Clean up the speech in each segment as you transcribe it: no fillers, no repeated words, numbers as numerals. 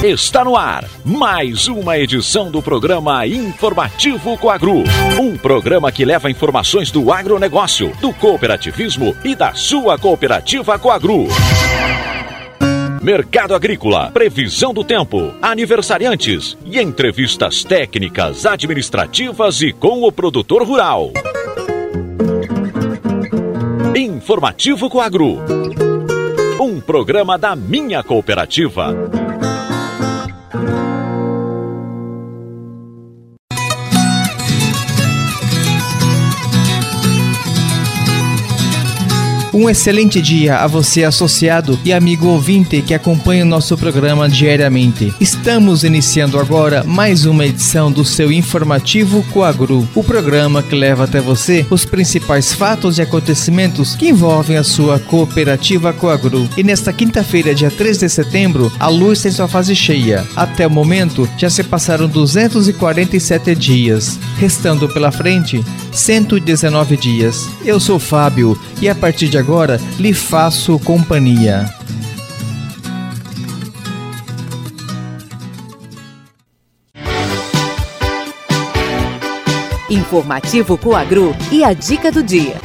Está no ar mais uma edição do programa Informativo Coagro. Um programa que leva informações do agronegócio, do cooperativismo e da sua cooperativa Coagro. Mercado agrícola, previsão do tempo, aniversariantes e entrevistas técnicas, administrativas e com o produtor rural. Informativo Coagro. Um programa da minha cooperativa. Um excelente dia a você, associado e amigo ouvinte que acompanha o nosso programa diariamente. Estamos iniciando agora mais uma edição do seu Informativo Coagro, o programa que leva até você os principais fatos e acontecimentos que envolvem a sua cooperativa Coagro. E nesta quinta-feira, dia 3 de setembro, a luz tem sua fase cheia. Até o momento, já se passaram 247 dias, restando pela frente 119 dias. Eu sou Fábio e a partir de agora lhe faço companhia. Informativo Coagro e a dica do dia.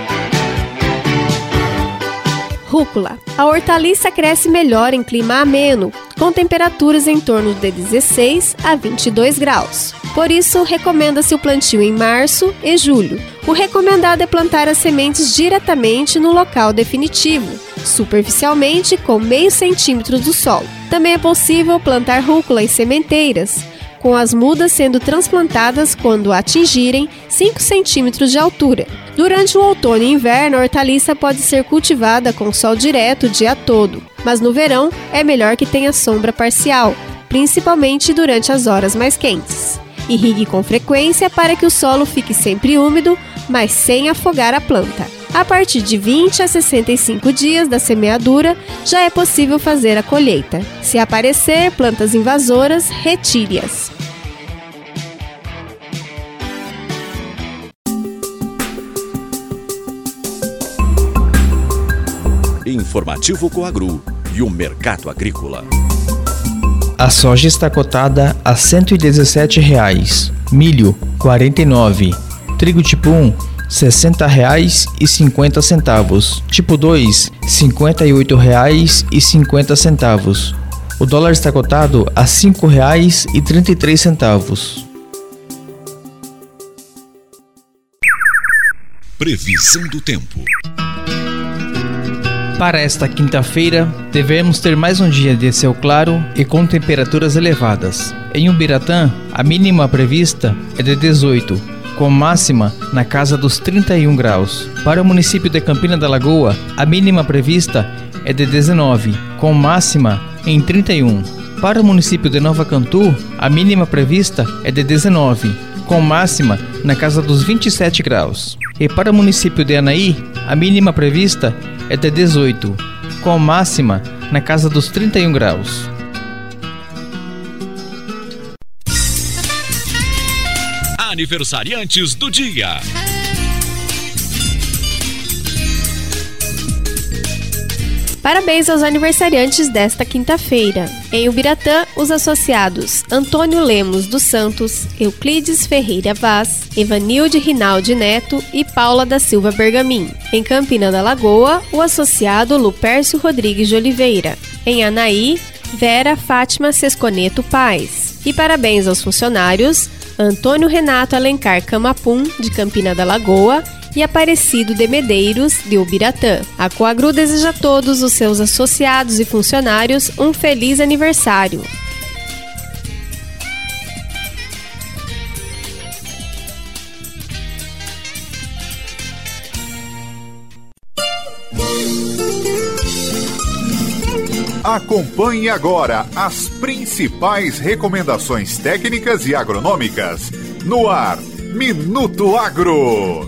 Rúcula. A hortaliça cresce melhor em clima ameno, com temperaturas em torno de 16 a 22 graus. Por isso, recomenda-se o plantio em março e julho. O recomendado é plantar as sementes diretamente no local definitivo, superficialmente com meio centímetro do solo. Também é possível plantar rúcula em sementeiras, com as mudas sendo transplantadas quando atingirem 5 centímetros de altura. Durante o outono e inverno, a hortaliça pode ser cultivada com sol direto o dia todo, mas no verão é melhor que tenha sombra parcial, principalmente durante as horas mais quentes. Irrigue com frequência para que o solo fique sempre úmido, mas sem afogar a planta. A partir de 20 a 65 dias da semeadura, já é possível fazer a colheita. Se aparecer plantas invasoras, retire-as. Informativo Coagro e o mercado agrícola. A soja está cotada a R$ 117,00, milho R$ 49,00, trigo tipo 1 R$ 60,50, tipo 2 R$ 58,50. O dólar está cotado a R$ 5,33. Previsão do tempo. Para esta quinta-feira, devemos ter mais um dia de céu claro e com temperaturas elevadas. Em Ubiratã, a mínima prevista é de 18, com máxima na casa dos 31 graus. Para o município de Campina da Lagoa, a mínima prevista é de 19, com máxima em 31. Para o município de Nova Cantu, a mínima prevista é de 19, com máxima na casa dos 27 graus. E para o município de Anaí, a mínima prevista é de 18, com máxima na casa dos 31 graus. Aniversariantes do dia. Parabéns aos aniversariantes desta quinta-feira. Em Ubiratã, os associados Antônio Lemos dos Santos, Euclides Ferreira Vaz, Evanilde Rinaldi Neto e Paula da Silva Bergamin. Em Campina da Lagoa, o associado Lupércio Rodrigues de Oliveira. Em Anaí, Vera Fátima Sesconeto Paz. E parabéns aos funcionários Antônio Renato Alencar Camapum, de Campina da Lagoa, e Aparecido de Medeiros, de Ubiratã. A Coagro deseja a todos os seus associados e funcionários um feliz aniversário. Acompanhe agora as principais recomendações técnicas e agronômicas no ar. Minuto Agro.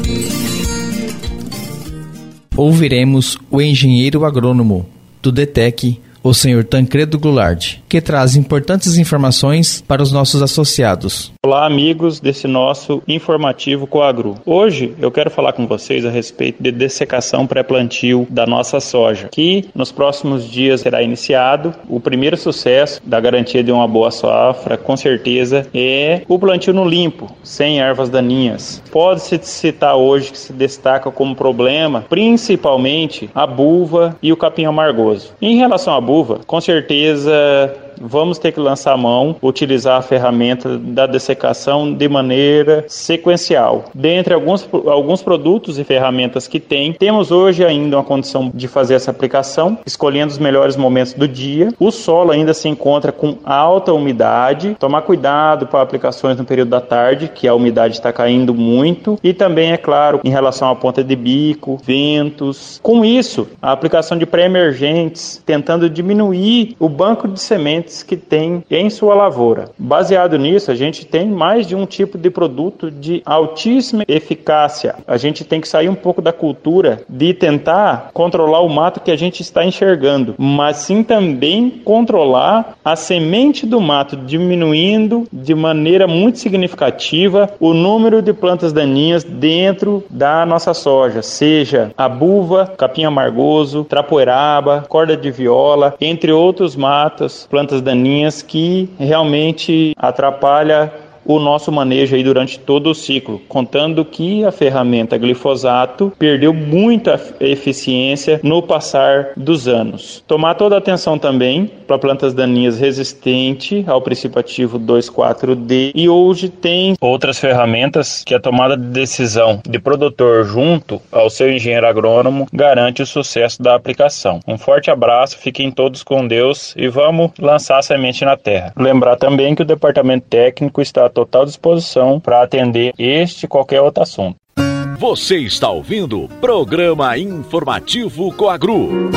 Ouviremos o engenheiro agrônomo do DETEC, o Sr. Tancredo Goulart, que traz importantes informações para os nossos associados. Olá, amigos desse nosso informativo Coagru. Hoje eu quero falar com vocês a respeito de dessecação pré-plantio da nossa soja, que nos próximos dias será iniciado. O primeiro sucesso da garantia de uma boa safra, com certeza, é o plantio no limpo, sem ervas daninhas. Pode-se citar hoje que se destaca como problema, principalmente a buva e o capim amargoso. Em relação à buva, com certeza vamos ter que lançar a mão, utilizar a ferramenta da dessecação de maneira sequencial. Dentre alguns produtos e ferramentas que temos hoje ainda uma condição de fazer essa aplicação, escolhendo os melhores momentos do dia. O solo ainda se encontra com alta umidade, tomar cuidado para aplicações no período da tarde, que a umidade está caindo muito, e também, é claro, em relação à ponta de bico, ventos. Com isso, a aplicação de pré-emergentes, tentando diminuir o banco de sementes que tem em sua lavoura. Baseado nisso, a gente tem mais de um tipo de produto de altíssima eficácia. A gente tem que sair um pouco da cultura de tentar controlar o mato que a gente está enxergando, mas sim também controlar a semente do mato, diminuindo de maneira muito significativa o número de plantas daninhas dentro da nossa soja, seja a buva, capim amargoso, trapoeraba, corda de viola, entre outros matos, plantas daninhas que realmente atrapalham o nosso manejo aí durante todo o ciclo, contando que a ferramenta glifosato perdeu muita eficiência no passar dos anos. Tomar toda a atenção também para plantas daninhas resistentes ao princípio ativo 2,4-D, e hoje tem outras ferramentas que a tomada de decisão de produtor junto ao seu engenheiro agrônomo garante o sucesso da aplicação. Um forte abraço, fiquem todos com Deus e vamos lançar a semente na terra. Lembrar também que o departamento técnico está à total disposição para atender este e qualquer outro assunto. Você está ouvindo o Programa Informativo Coagru.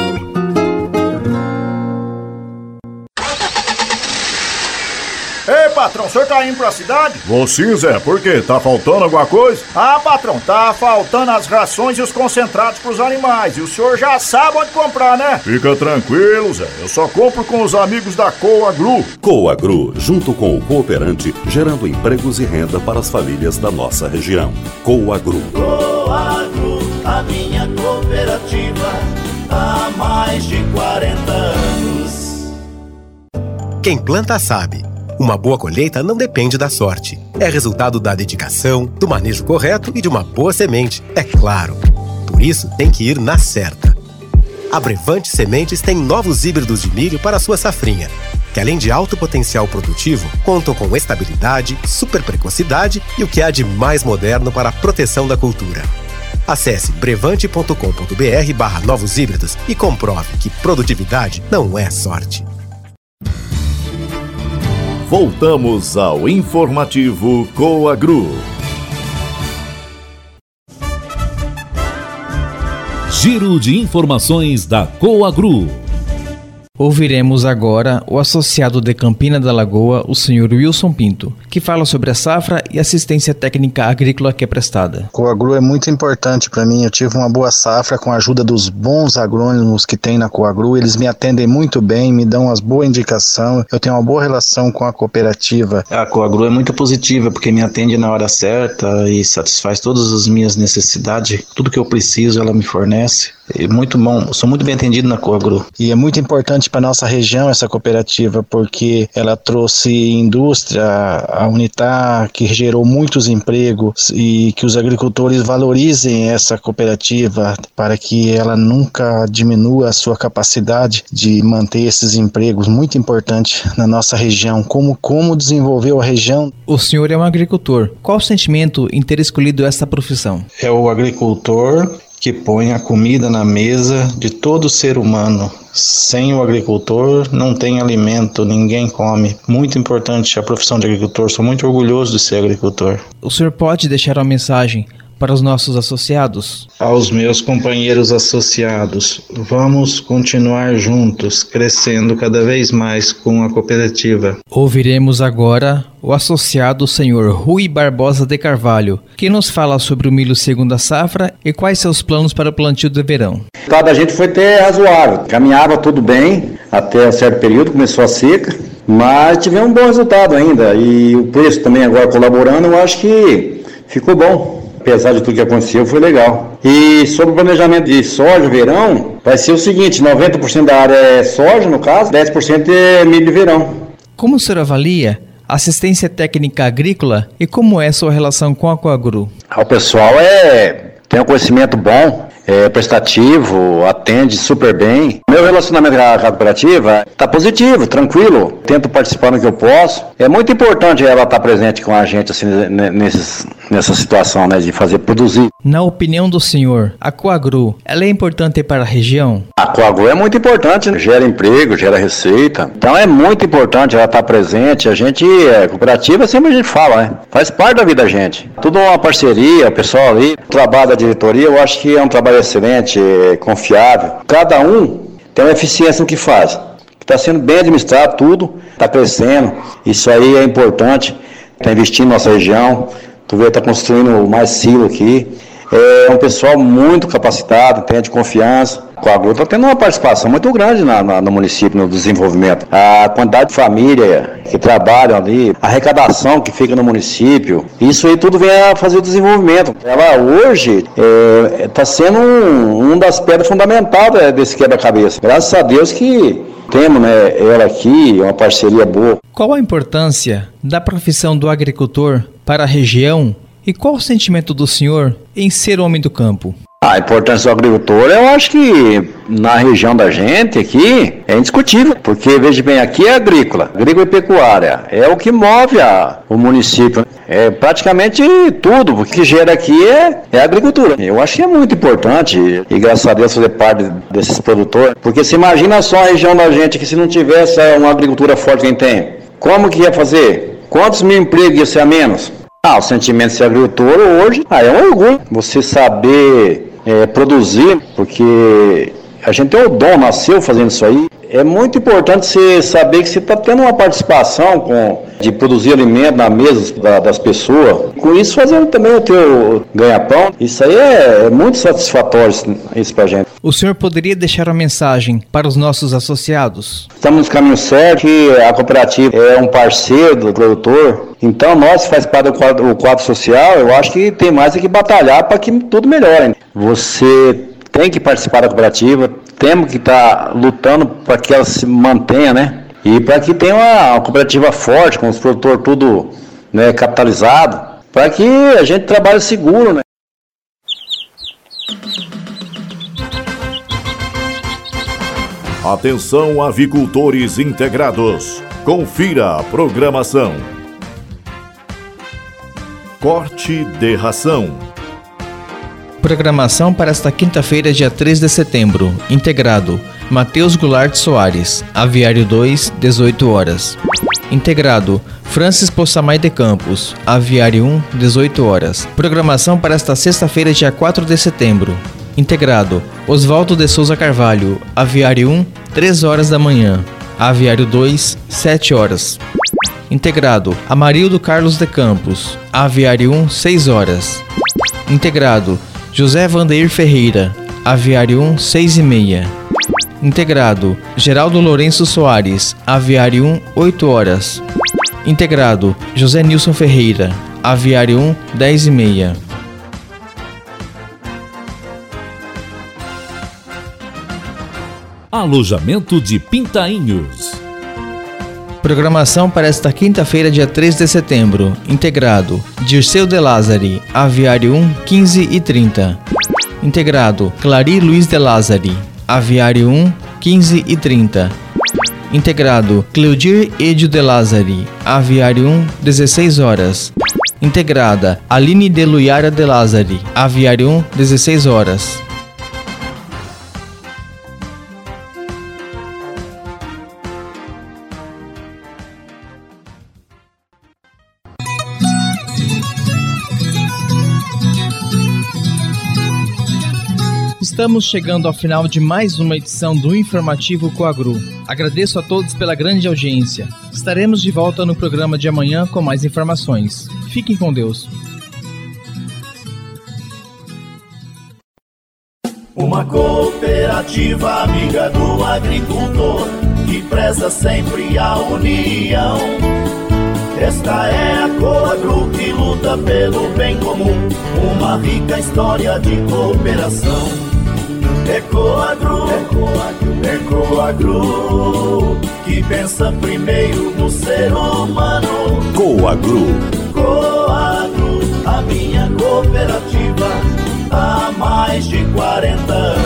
Ei, patrão, o senhor tá indo pra cidade? Vou sim, Zé. Por quê? Tá faltando alguma coisa? Ah, patrão, tá faltando as rações e os concentrados pros animais. E o senhor já sabe onde comprar, né? Fica tranquilo, Zé. Eu só compro com os amigos da Coagru. Coagru, junto com o cooperante, gerando empregos e renda para as famílias da nossa região. Coagru. Coagru, a minha cooperativa, há mais de 40 anos. Quem planta sabe. Uma boa colheita não depende da sorte. É resultado da dedicação, do manejo correto e de uma boa semente, é claro. Por isso, tem que ir na certa. A Brevante Sementes tem novos híbridos de milho para a sua safrinha, que além de alto potencial produtivo, contam com estabilidade, super precocidade e o que há de mais moderno para a proteção da cultura. Acesse brevante.com.br/novos híbridos e comprove que produtividade não é sorte. Voltamos ao informativo Coagru. Giro de informações da Coagru. Ouviremos agora o associado de Campina da Lagoa, o Sr. Wilson Pinto, que fala sobre a safra e assistência técnica agrícola que é prestada. Coagru é muito importante para mim. Eu tive uma boa safra com a ajuda dos bons agrônomos que tem na Coagru. Eles me atendem muito bem, me dão as boas indicações. Eu tenho uma boa relação com a cooperativa. A Coagru é muito positiva porque me atende na hora certa e satisfaz todas as minhas necessidades. Tudo que eu preciso ela me fornece. É muito bom, sou muito bem atendido na Coagru. E é muito importante para nossa região essa cooperativa, porque ela trouxe indústria, a Unitar, que gerou muitos empregos, e que os agricultores valorizem essa cooperativa para que ela nunca diminua a sua capacidade de manter esses empregos. Muito importante na nossa região. Como desenvolveu a região. O senhor é um agricultor. Qual o sentimento em ter escolhido essa profissão? É o agricultor que põe a comida na mesa de todo ser humano. Sem o agricultor não tem alimento, ninguém come. Muito importante a profissão de agricultor, sou muito orgulhoso de ser agricultor. O senhor pode deixar uma mensagem para os nossos associados? Aos meus companheiros associados, vamos continuar juntos, crescendo cada vez mais com a cooperativa. Ouviremos agora o associado Sr. Rui Barbosa de Carvalho, que nos fala sobre o milho segunda safra e quais seus planos para o plantio de verão. O resultado da gente foi até razoável, caminhava tudo bem, até um certo período, começou a seca, mas tivemos um bom resultado ainda, e o preço também agora colaborando, eu acho que ficou bom. Apesar de tudo que aconteceu, foi legal. E sobre o planejamento de soja, verão, vai ser o seguinte, 90% da área é soja, no caso, 10% é milho de verão. Como o senhor avalia assistência técnica agrícola e como é sua relação com a Coagru? O pessoal tem um conhecimento bom, é prestativo, atende super bem. Meu relacionamento com a cooperativa está positivo, tranquilo. Tento participar no que eu posso. É muito importante ela estar presente com a gente assim, nessa situação, né, de fazer produzir. Na opinião do senhor, a Coagru, ela é importante para a região? A Coagru é muito importante, né? Gera emprego, gera receita. Então é muito importante ela estar presente. A cooperativa, sempre a gente fala, né? Faz parte da vida da gente. Tudo uma parceria, o pessoal ali. O trabalho da diretoria, eu acho que é um trabalho excelente, confiável. Cada um tem uma eficiência no que faz. Está sendo bem administrado tudo, está crescendo. Isso aí é importante. Está investindo na nossa região. Tu vê, está construindo mais silo aqui. É um pessoal muito capacitado, tem de confiança. A Coagru está tendo uma participação muito grande no município, no desenvolvimento. A quantidade de família que trabalham ali, a arrecadação que fica no município, isso aí tudo vem a fazer o desenvolvimento. Ela hoje está sendo uma das pedras fundamentais desse quebra-cabeça. Graças a Deus que temos, né, ela aqui, uma parceria boa. Qual a importância da profissão do agricultor para a região e qual o sentimento do senhor em ser homem do campo? A importância do agricultor, eu acho que na região da gente aqui é indiscutível, porque veja bem, aqui é agrícola e pecuária, é o que move o município, é praticamente tudo, o que gera aqui é a agricultura. Eu acho que é muito importante e graças a Deus fazer parte desses produtores, porque se imagina só a região da gente que se não tivesse uma agricultura forte que a gente tem, como que ia fazer? Quantos mil empregos ia ser a menos? O sentimento de ser agricultor hoje é um orgulho, você saber produzir, porque a gente tem o dom, nasceu fazendo isso aí. É muito importante você saber que você está tendo uma participação de produzir alimento na mesa das pessoas. Com isso, fazendo também o teu ganha-pão. Isso aí é muito satisfatório isso pra gente. O senhor poderia deixar uma mensagem para os nossos associados? Estamos no caminho certo, que a cooperativa é um parceiro do produtor. Então, nós que faz parte do quadro social, eu acho que tem mais que batalhar para que tudo melhore. Você tem que participar da cooperativa, temos que estar lutando para que ela se mantenha, né? E para que tenha uma cooperativa forte, com os produtores tudo, né, capitalizado, para que a gente trabalhe seguro, né? Atenção, avicultores integrados. Confira a programação. Corte de ração. Programação para esta quinta-feira, dia 3 de setembro. Integrado: Matheus Goulart Soares, Aviário 2, 18 horas. Integrado: Francis Possamay de Campos, Aviário 1, 18 horas. Programação para esta sexta-feira, dia 4 de setembro. Integrado: Oswaldo de Souza Carvalho, Aviário 1, 3 horas da manhã. Aviário 2, 7 horas. Integrado: Amarildo Carlos de Campos, Aviário 1, 6 horas. Integrado: José Vandeir Ferreira, Aviário 1, 6h30. Integrado: Geraldo Lourenço Soares, Aviário 1, 8 horas. Integrado: José Nilson Ferreira, Aviário 1, 10h30. Alojamento de Pintainhos. Programação para esta quinta-feira, dia 3 de setembro. Integrado: Dirceu de Lázari, Aviário 1, 15h30. Integrado: Clari Luiz de Lázari, Aviário 1, 15h30. Integrado: Cleudir Edio de Lázari, Aviário 1, 16 horas. Integrada: Aline de Luiara de Lázari, Aviário 1, 16 horas. Estamos chegando ao final de mais uma edição do Informativo Coagru. Agradeço a todos pela grande audiência. Estaremos de volta no programa de amanhã com mais informações. Fiquem com Deus. Uma cooperativa amiga do agricultor, que preza sempre a união. Esta é a Coagro que luta pelo bem comum, uma rica história de cooperação. É Coagro, é Coagro, que pensa primeiro no ser humano. Coagro. Coagro, a minha cooperativa, há mais de 40 anos.